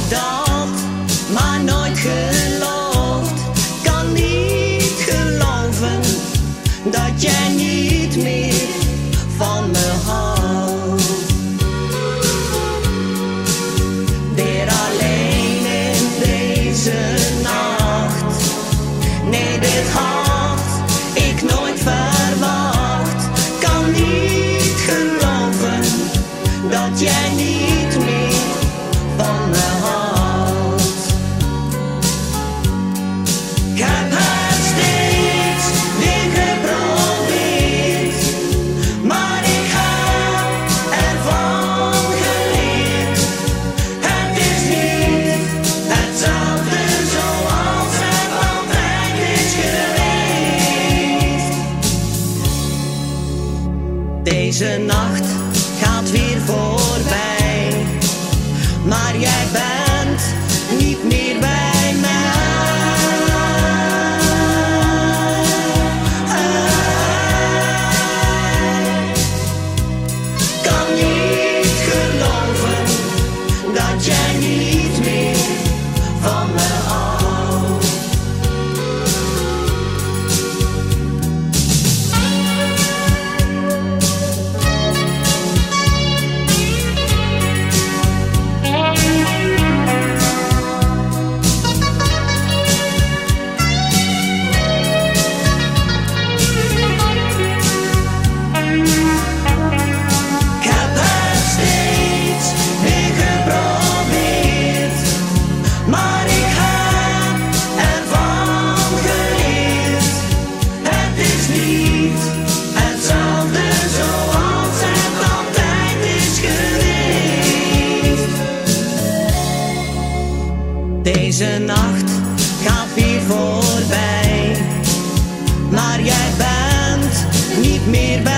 dat, maar nooit geloofd. Kan niet geloven dat jij niet meer van me houdt. Weer alleen in deze nacht. Nee, dit had ik nooit verwacht. Kan niet geloven dat jij niet meer van me houdt. Ik heb het steeds weer geprobeerd, maar ik heb ervan geleerd. Het is niet hetzelfde zoals het altijd is geweest. Deze nacht gaat weer voorbij, maar jij bent niet meer bij mij. Kan niet geloven dat jij niet meer van me houdt. Deze nacht gaat weer voorbij, maar jij bent niet meer bij mij.